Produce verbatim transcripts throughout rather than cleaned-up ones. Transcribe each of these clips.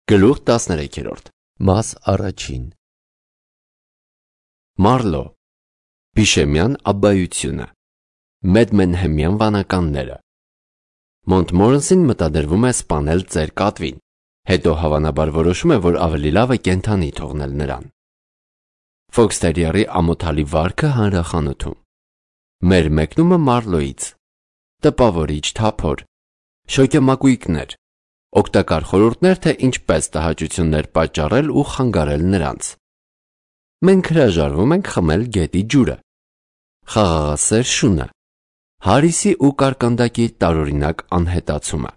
Գլուխ տասներեքերորդ Մաս առաջին Մարլո Բիշեմյան աբբայությունը Մեդմենհեմյան վանականները Մոնտմորենսին մտադրվում է սպանել ծեր կատվին, հետո հավանաբար որոշում է, որ ավելի լավ է կենդանի թողնել նրան։ Ֆոքսթերիերի ամոթալի վարքը հանրախանութում։ Մեր մեկնումը Մարլոից։ Տպավորիչ թափոր, շոկեմակույկներ, օգտակար խորհուրդներ, թե ինչպես տհաճություններ պատճառել ու խանգարել նրանց։ Մենք հրաժարվում ենք խմել գետի ջուրը, խաղաղասեր շունը, Հարիսի ու կարկանդակի տարօրինակ անհետացումը։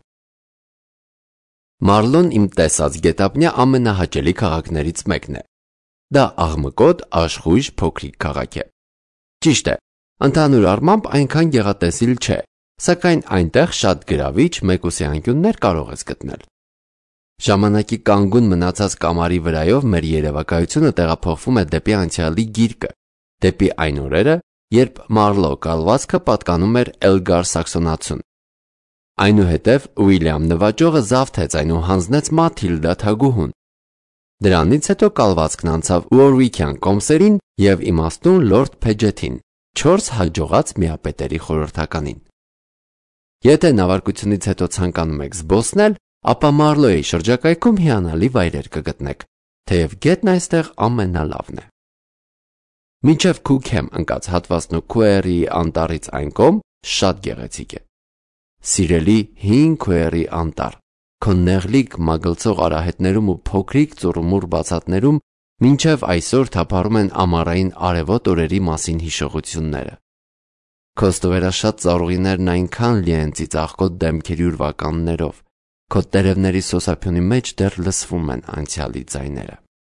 Մարլոն իմ տեսած գետափնյա ամենահաճելի քաղաքներից մեկն է։ Դա աղմկոտ, աշխույժ, փոքրիկ քաղաք է։ Ճիշտ է, ընդհանուր առմամբ այնքան գեղատեսիլ չէ, սակայն այնտեղ շատ գրավիչ մեկուսի անկյուններ կարող ես գտնել։ Ժամանակի կանգուն մնացած կամարի վրայով մեր երևակայությունը տեղափոխվում է դեպի անցյալի գիրկը, դեպի այն օրերը, երբ Մարլո կալվածքը պատկանում էր Էլգար Սաքսոնացուն։ Այնուհետև Ուիլյամ նվաճողը զավթեց այն ու հանձնեց Մաթիլդա թագուհուն։ Դրանից հետո կալվածքն անցավ Ուորվիքյան կոմսերին և իմաստուն լորդ Փեջեթին, չորս հաջողած միապետերի խորհրդականին։ Եթե նավարկությունից հետո ցանկանում եք զբոսնել, ապա Մարլոյի շրջակայքում հիանալի վայրեր կգտնեք, թեև գետն այստեղ ամենալավն է։ Մինչև Քուքհեմ ընկած հատվածն ու Քուերի անտառից այն կողմ շատ գեղեցիկ է։ Սիրելի հին Քուերի անտառ, քո նեղլիկ մագլցող արահետներում ու փոքրիկ ծուռումուռ բացատներում մինչև այսօր թափառում են ամառային արևոտ օրերի մասին հիշողությունները։ Քո ստվերաշատ ծառուղիներն այնքան լի են ծիծաղկոտ դեմքերի ուրվականներով, քո տերևների սոսափյունի մեջ դեռ լսվում են անցյալի ձայները։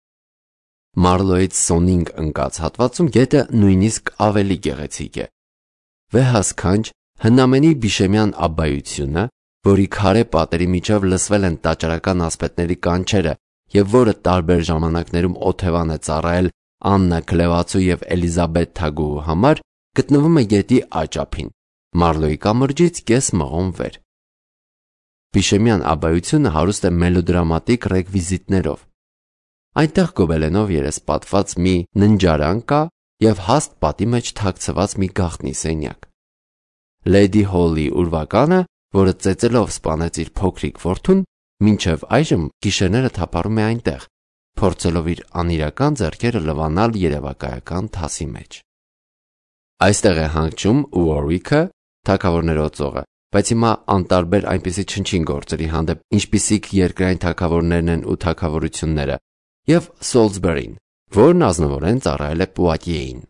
Մարլոյից Սոնինգ ընկած հատվածում գետը նույնիսկ ավելի գեղեցիկ է։ Վեհասքանչ հնամենի Բիշեմյան աբբայությունը, որի քարե պատերի միջև լսվել են տաճարական ասպետների կանչերը և որը տարբեր ժամանակներում օթևան է ծառայել Աննա Քլեվացու և Էլիզաբեթ թագուհու համար, գտնվում է գետի աջ ափին, Մարլոյի կամրջից կես մղոն վեր։ Բիշեմյան աբբայությունը հարուստ է մելոդրամատիկ ռեկվիզիտներով։ Այնտեղ գոբելենով երեսպատված մի ննջարան կա և հաստ պատի մեջ թաքցված մի գաղտնի սենյակ։ Լեյդի Հոլի ուրվականը, որը ծեծելով սպանեց իր փոքրիկ որդուն, մինչև այժմ գիշերները թափառում է այնտեղ, փորձելով իր անիրական ձեռքերը լվանալ երևակայական թասի մեջ։ Այստեղ է հանգչում Ուորվիքը, թագավորներով ծովը, բայց հիմա անտարբեր այնպիսի չնչին գործերի հանդեպ, ինչպիսիք երկրային թագավորներն են ու թագավորությունները, և Սոլսբերին, որն ազնվորեն ծառայել է Պուատիեին։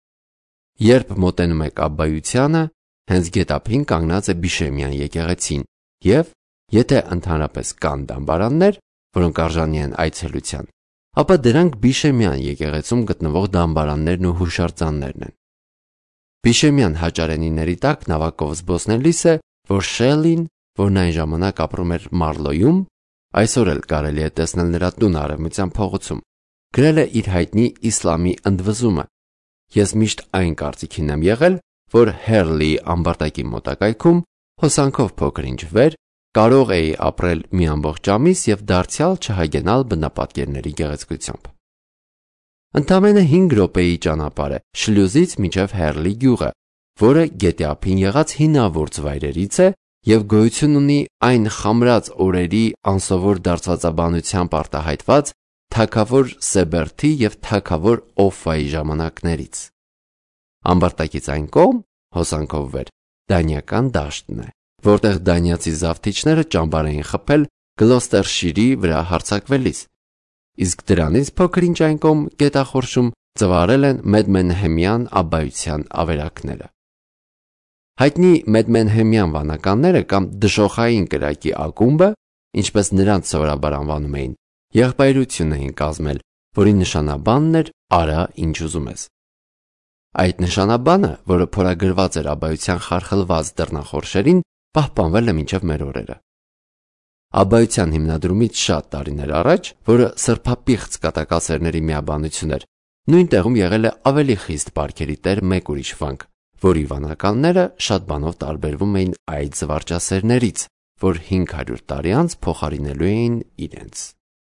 Երբ մոտենում եք աբբայությանը, հենց գետափին կանգնած է Բիշեմյան եկեղեցին և, եթե ընդհանրապես կան դամբարաններ, որոնք արժանի են այցելության, ապա դրանք Բիշեմյան եկեղեցում գտնվող դամբարաններն ու հուշարձաններն են։ Բիշեմյան հաճարենիների տակ նավակով զբոսնելիս է, որ Շելլին, որն այն ժամանակ ապրում էր Մարլոյում, այսօր էլ կարելի է տեսնել նրա տունը Արևմտյան փողոցում, գրել է իր հայտնի Իսլամի ընդվզումը։ Ես միշտ այն կարծիքին եմ եղել, որ Հերլիի ամբարտակի մոտակայքում, հոսանքով փոքր-ինչ վեր, կարող էի ապրել մի ամբողջ ամիս և դարձյալ չհագենալ բնապատկերների գեղեցկությամբ։ Ընդամենը հինգ րոպեի ճանապարհ է Շլյուզից մինչև Հերլի գյուղը, որը գետի ափին եղած հինավուրց վայրերից է և գոյություն ունի այն խամրած օրերի անսովոր դարձվածաբանությամբ արտահայտված թագավոր Սեբերթի և թագավոր Օֆֆայի ժամանակներից։ Ամբարտակից այն կողմ, հոսանքով վեր, դանիական դաշտն է, որտեղ դանիացի զավթիչները ճամբար էին խփել Գլոստերշիրի վրա հարձակվելիս, իսկ դրանից փոքր-ինչ այն կողմ գետախորշում ծվարել են Մեդմենհեմյան աբբայության ավերակները։ Հայտնի Մեդմենհեմյան վանականները կամ դժոխային կրակի ակումբը, ինչպես նրանց սովորաբար անվանում էին, եղբայրություն էին կազմել, որի նշանաբանն էր «Արա, ինչ ուզում ես»։ Այդ նշանաբանը, որը փորագրված էր աբբայության խարխլված դռնախորշերին, պահպանվել է մինչև մեր օրերը։ Աբբայության հիմնադրումից շատ տարիներ առաջ, որը սրբապիղծ կատակասերների միաբանություն էր, նույն տեղում եղել է ավելի խիստ պարքերի տեր մեկ ուրիշ վանք, որի վանականները շատ բանով տարբերվում էին այդ զվարճասերներից, որ հինգ հարյուր տարի անց փոխարինելու էին իրենց։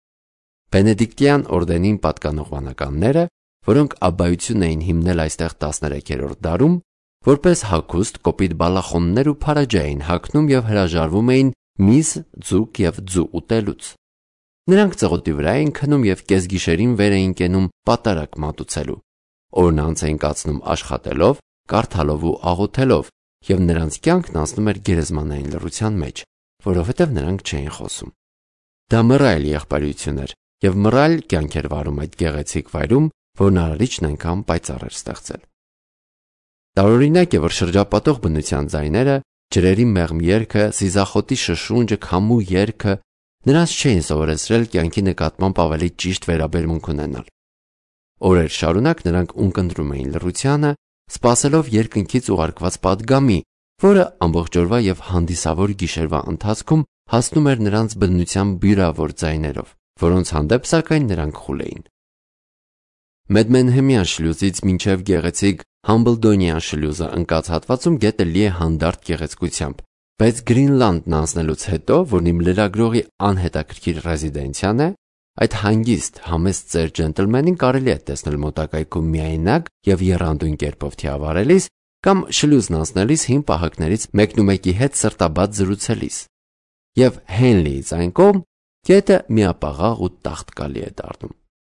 Բենեդիկտյան օրդենին պատկանող վանականները, որոնք աբբայություն էին հիմնել այստեղ տասներեքերորդ դարում, որպես հագուստ կոպիտ բալախոններ ու փարաջա էին հագնում եւ հրաժարվում էին միս, ձուկ եւ ձու ուտելուց։ Նրանք ծղոտի վրա էին քնում եւ կեսգիշերին վեր էին կենում պատարակ մատուցելու։ Օրն անց էին կացնում աշխատելով, կարդալով ու աղոթելով, եւ նրանց կյանքն անցնում էր գերեզմանային լռության մեջ, որովհետեւ նրանք չէին խոսում։ Դա մռայլ եղբայրություն էր եւ մռայլ կյանք էր վարում այդ գեղեցիկ վայրում, որն արարիչն այնքան պայծառ էր ստեղծել։ Տարօրինակ է, որ շրջապատող բնության ձայները, ջրերի մեղմ երգը, զիզախոտի շշունջը, քամու երգը նրանց չէին սովորեցրել կյանքի նկատմամբ ավելի ճիշտ վերաբերմունք ունենալ։ Օրեր շարունակ նրանք ունկնդրում էին լռությանը, սպասելով երկնքից ուղարկված պատգամի, որը ամբողջ օրվա եւ հանդիսավոր գիշերվա ընթացքում հասնում էր նրանց բնության բյուրավոր ձայներով, որոնց հանդեպ սակայն նրանք խուլ էին։ Մեդմենհեմյան շլյուզից մինչև գեղեցիկ Համբլդոնյան շլյուզը ընկած հատվածում գետը լի է հանդարտ գեղեցկությամբ, բայց Գրինլանդն անցնելուց հետո, որն իմ լրագրողի անհետաքրքիր ռեզիդենցիան է, այդ հանգիստ, համեստ ծեր ջենտլմենին կարելի է տեսնել մոտակայքում միայնակ եւ եռանդուն կերպով թիավարելիս կամ շլյուզն անցնելիս հին պահակներից մեկնումեկի հետ սրտաբաց զրուցելիս։ Եվ Հենլիից այն կողմ գետը միապաղաղ ու տաղտկալի է դառնում։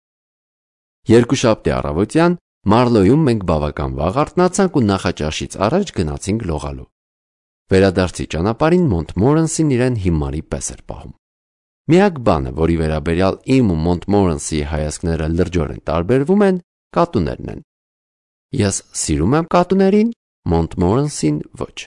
Երկուշաբթի առավոտյան Մարլոյում մենք բավական վաղ արթնացանք ու նախաճաշից առաջ գնացինք լողալու։ Վերադարձի ճանապարհին Մոնտմորենսին իրեն հիմարի պես էր պահում։ Միակ բանը, որի վերաբերյալ իմ ու Մոնտմորենսի հայացքները լրջորեն տարբերվում են, կատուներն են։ Ես սիրում եմ կատուներին, Մոնտմորենսին ոչ։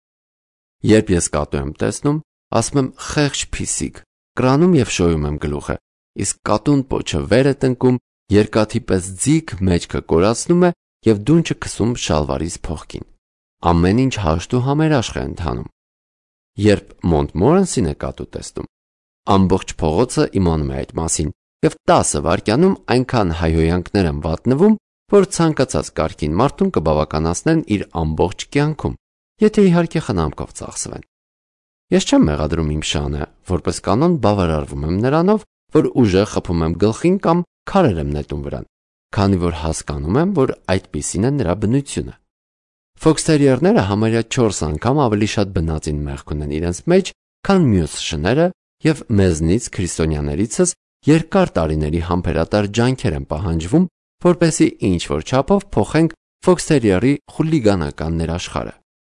Երբ ես կատու եմ տեսնում, ասում եմ խեղճ փիսիկ, կրանում եւ շոյում եմ գլուխը, իսկ կատուն պոչը վեր է տնկում, երկաթի պես ձիգ մեջքը կորացնում է եւ դունչը քսում շալվարից փողկին։ Ամեն ինչ հաշտ ու համերաշխ է ընթանում։ Երբ Մոնտմորենսին է կատու տեսնում, ամբողջ փողոցը իմանում է այդ մասին եւ տասը վայրկյանում այնքան հայհոյանքներ են վատնվում, որ ցանկացած կարգին մարդուն կբավականացնեն իր ամբողջ կյանքում, եթե իհարկե խնամքով ծախսվեն։ Ես չեմ մեղադրում իմ շանը, որպես կանոն բավարարվում եմ նրանով, որ ուժեղ խփում եմ գլխին կամ քարեր եմ նետում վրան, քանի որ հասկանում եմ, որ այդպիսին է նրա բնությունը։ Ֆոքսթերիերները համարյա չորս անգամ ավելի շատ բնածին մեղք ունեն իրենց մեջ, քան մյուս շները եւ մեզնից քրիստոնյաներիցս երկար տարիների համբերատար ջանքեր են պահանջվում, որպեսզի ինչ-որ չափով փոխենք ֆոքսթերիերի խուլիգանական ներաշխարը։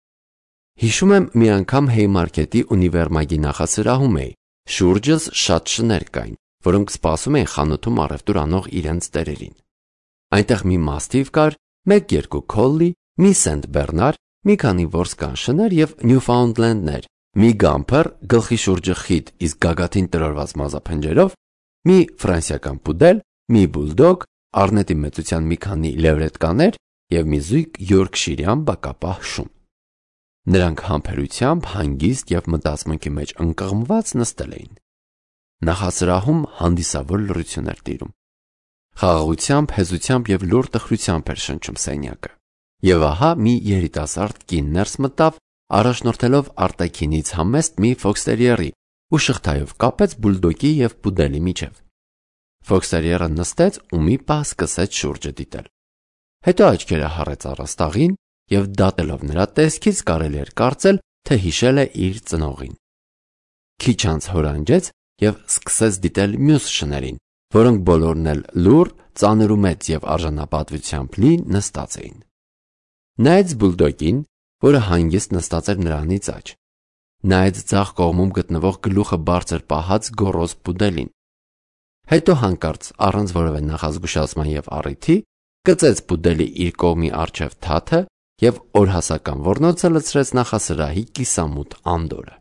Հիշում եմ մի անգամ Haymarket-ի ունիվերմագի նախասրահում էի, շուրջս շատ շներ կային, որոնք սպասում էին խանութում առևտուր անող իրենց տերերին։ Այնտեղ մի մաստիվ կար, մեկ-երկու քոլլի, մի սենտ բեռնար, մի քանի որսկան շներ եւ նյուֆաունդլենդներ, մի գամփեր գլխի շուրջը խիտ, իսկ գագաթին տրորված մազափնջերով, մի ֆրանսիական պուդել, մի բուլդոգ, առնետի մեծության մի քանի լևրետկաներ եւ մի զույգ յորքշիրյան բակապահ շուն։ Նրանք համբերությամբ, հանգիստ եւ մտածմունքի մեջ ընկղմված նստել էին։ Նախասրահում հանդիսավոր լռություն էր տիրում։ Խաղաղությամբ, հեզությամբ եւ լուր տխրությամբ էր շնչում սենյակը։ Եվ ահա մի երիտասարդ կին ներս մտավ, առաջնորդելով արտաքինից համեստ մի ֆոքսթերիերի ու շղթայով կապեց բուլդոգի եւ պուդելի միջև։ Ֆոքսթերիերը նստեց ու մի պահ սկսեց շուրջը դիտել։ Հետո աչքերը հառեց առաստաղին եւ դատելով նրա տեսքից կարելի էր կարծել, թե հիշել է իր ծնողին։ Քիչ անց հորանջեց եւ սկսեց դիտել մյուս շներին, որոնք բոլորն էլ լուր, ծանր ու մեծ եւ արժանապատվությամբ լի նստած էին։ Նայեց բուլդոգին, որը հանգիստ նստած էր նրանից աջ։ Նայեց ձախ կողմում գտնվող գլուխը բարձր պահած գոռոզ պուդելին։ Հետո հանկարծ առանց որևէ նախազգուշացման եւ առիթի գծեց պուդելի իր կողմի առջև թաթը եւ օրհասական ոռնոցը լցրեց նախասրահի կիսամութ անդորը։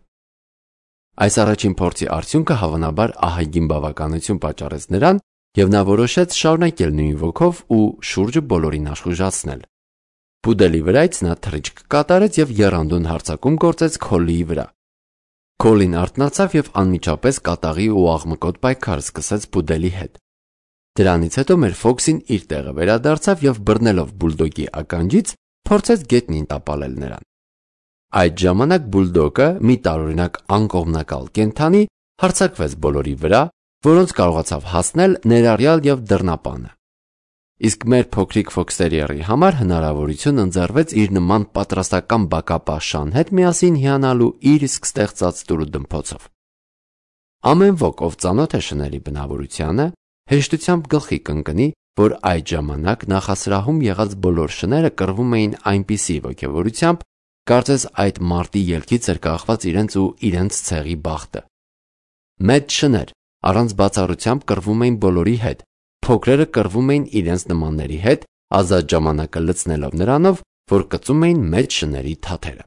Այս առաջին փորձի արդյունքը հավանաբար ահագին բավականություն պատճառեց նրան եւ նա որոշեց շարունակել նույն ոգով ու շուրջը բոլորին աշխուժացնել։ Պուդելի վրայից նա թռիչք կատարեց եւ եռանդուն հարձակում գործեց քոլլիի վրա։ Քոլին արթնացավ եւ անմիջապես կատաղի ու աղմկոտ պայքար սկսեց պուդելի հետ։ Դրանից հետո մեր Ֆոքսին իր տեղը վերադարձավ եւ բռնելով բուլդոգի ականջից փորձեց գետնին տապալել նրան։ Այդ ժամանակ բուլդոգը, մի տարօրինակ անկողմնակալ կենդանի, հարձակվեց բոլորի վրա, որոնց կարողացավ հասնել ներառյալ եւ դռնապանը։ Իսկ մեր փոքրիկ ֆոքստերիերի համար հնարավորություն ընձեռվեց իր նման պատրաստական բակապաշան հետ միասին հիանալու իր իսկ ստեղծած տուրուդմփոցով։ Ամեն ոք, ով ծանոթ է շների բնավորությանը, հեշտությամբ գլխի կընկնի, որ այդ ժամանակ նախասրահում եղած բոլոր շները կռվում էին այնպիսի ոգևորությամբ, կարծես այդ մարտի ելքից էր կախված իրենց ու իրենց ցեղի բախտը։ Մեծ շներ առանց բացառությամբ կռվում էին բոլորի հետ, փոքրերը կռվում էին իրենց նմանների հետ, ազատ ժամանակը լցնելով նրանով, որ կծում էին մեծ շների թաթերը։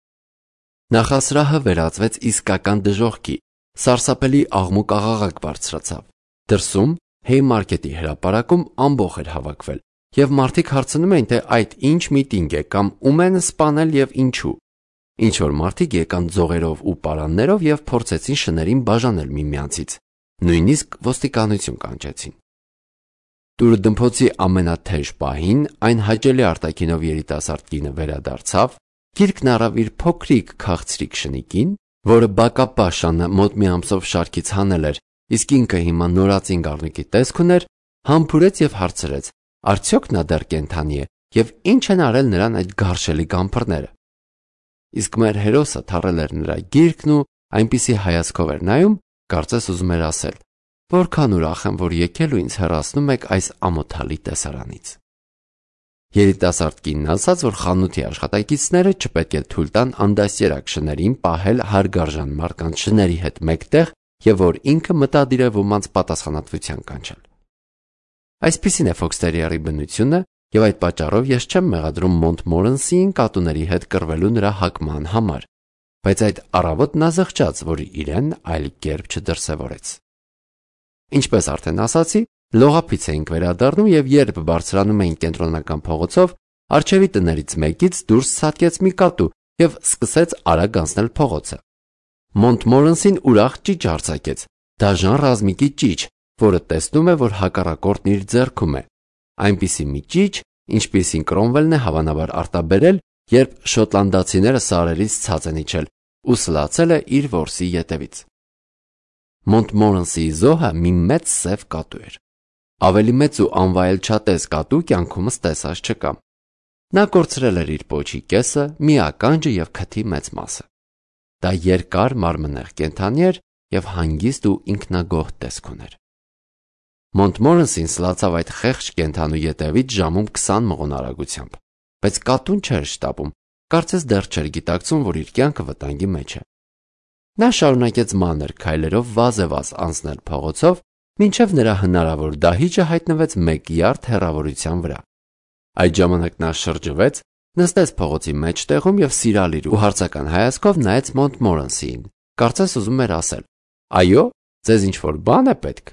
Նախասրահը վերածվեց իսկական դժոխքի, սարսափելի աղմուկ-աղաղակ բարձրացավ։ Դրսում Haymarket-ի հրապարակում ամբոխ էր հավաքվել, եւ մարդիկ հարցնում էին, թե այդ ինչ միտինգ է կամ ում են սպանել եւ ինչու։ Ինչ որ մարդիկ եկան ձողերով ու պարաններով եւ փորձեցին շներին բաժանել միմյանցից, նույնիսկ ոստիկանություն կանչեցին։ Տուրուդմփոցի ամենաթեժ պահին այն հաճելի արտաքինով երիտասարդ կինը վերադարձավ, գիրկն առավ իր փոքրիկ քաղցրիկ շնիկին, որը բակապաշանը մոտ մի ամսով շարքից հանել էր, իսկ ինքը հիմա նորածին գառնիկի տեսք ուներ, համբուրեց եւ հարցրեց. արդյոք նա դեռ կենդանի է եւ ինչ են արել նրան այդ գարշելի գամփրները։ Իսկ մեր հերոսը թռել էր նրա գիրկն ու այնպիսի հայացքով էր նայում, կարծես ուզում էր ասել. որքան ուրախ եմ, որ եկել ու ինձ հեռացնում եք այս ամոթալի տեսարանից։ Երիտասարդ կինն ասաց, որ խանութի աշխատակիցները չպետք է թույլ տան անդասերակ շներին պահել հարգարժան մարդկանց շների հետ մեկտեղ եւ որ ինքը մտադիր է ոմանց պատասխանատվության կանչել։ Այսպիսին է ֆոքստերիերի բնությունը եւ այդ պատճառով ես չեմ մեղադրում Մոնտմորենսիին կատուների հետ կռվելու նրա հակման համար, բայց այդ առավոտ նա զղջաց, որ իրեն այլ կերպ չդրսևորեց։ Ինչպես արդեն ասացի, լողափից էինք վերադառնում եւ երբ բարձրանում էինք կենտրոնական փողոցով, առջևի տներից մեկից դուրս ցատկեց մի կատու եւ սկսեց արագ անցնել փողոցը։ Մոնտմորենսին ուրախ ճիչ արձակեց, դաժան ռազմիկի ճիչ, որը տեսնում է, որ հակառակորդն իր ձեռքում է։ Այնպիսի մի ճիչ, ինչպիսին Կրոմվելն է հավանաբար արտաբերել, երբ շոտլանդացիները սարերից ցած են իջել ու սլացել է իր որսի ետևից։ Մոնտմորենսիի զոհը մի մեծ սև կատու էր։ Ավելի մեծ ու անվայելչատես կատու կյանքումս տեսած չկամ։ Նա կորցրել էր իր պոչի կեսը, մի ականջը եւ քթի մեծ մասը։ Դա երկար մարմնեղ կենդանի էր եւ հանգիստ ու ինքնագոհ տեսք ուներ։ Մոնտմորենսին սլացավ այդ խեղճ կենդանու ետևից ժամում քսան մղոն արագությամբ, բայց կատուն չէր շտապում, կարծես դեռ չէր գիտակցում, որ իր կյանքը վտանգի մեջ է։ Նա շարունակեց մանր քայլերով վազեվազ անցնել փողոցով, մինչև նրա հնարավոր դահիճը հայտնվեց մեկ յարդ հեռավորության վրա։ Այդ ժամանակ նա շրջվեց, նստեց փողոցի մեջտեղում եւ սիրալիր ու հարցական հայացքով նայեց Մոնտմորենսիին, կարծես ուզում էր ասել. այո, ձեզ ինչ որ բան է պետք։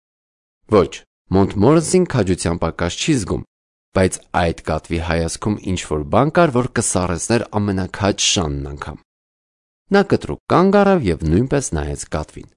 Ոչ, Մոնտմորենսին քաջության պակաս չի զգում, բայց այդ կատվի հայացքում ինչ որ բան կար, որ կսառեցներ ամենաքաջ շանն անգամ։ Նա կտրուկ կանգ առավ եւ նույնպես նայեց կատվին։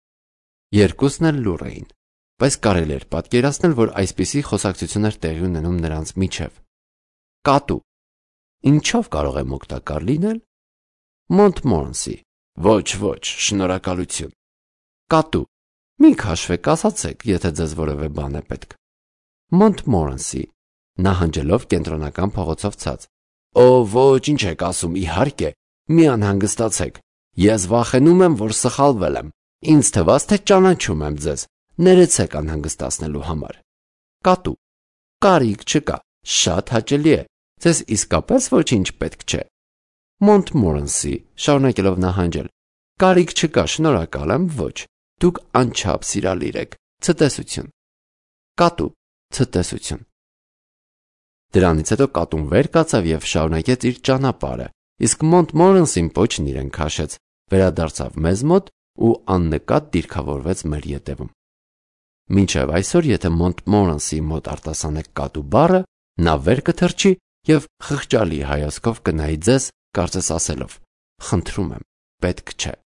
Երկուսն էլ լուռ էին, բայց կարելի էր պատկերացնել, որ այսպիսի խոսակցություն էր տեղի ունենում նրանց միջև։ Կատու. ինչով կարող եմ օգտակար լինել։ Մոնտմորենսի. ոչ, ոչ, շնորհակալություն։ Կատու. մի քաշվեք, ասացեք, եթե ձեզ որևէ բան է պետք։ Մոնտմորենսի. նահանջելով կենտրոնական փողոցով ցած. Օ, ոչ, ինչ եք ասում, իհարկե, մի անհանգստացեք։ Ես վախենում եմ, որ սխալվել եմ։ Ինձ թվաց, թե ճանաչում եմ ձեզ։ Ներեցեք անհանգստացնելու համար։ Կատու. կարիք չկա, շատ հաճելի է։ Ձեզ իսկապես ոչինչ պետք չէ։ Մոնտմորենսի, շարունակելով նահանջել. կարիք չկա, շնորհակալ եմ, ոչ։ Դուք անչափ սիրալիր եք։ Ցտեսություն։ Կատու. ցտեսություն։ Դրանից հետո կատուն վեր կացավ եւ շարունակեց իր ճանապարհը, իսկ Մոնտմորենսին պոչն իրեն քաշեց, վերադարձավ մեզ մոտ ու աննկատ դիրքավորվեց մեր ետևում։ Մինչև այսօր, եթե Մոնտմորենսի մոտ արտասանեք կատու բառը, նա վեր կթռչի եւ խղճալի հայացքով կնայի ձեզ, կարծես ասելով. խնդրում եմ, պետք չէ։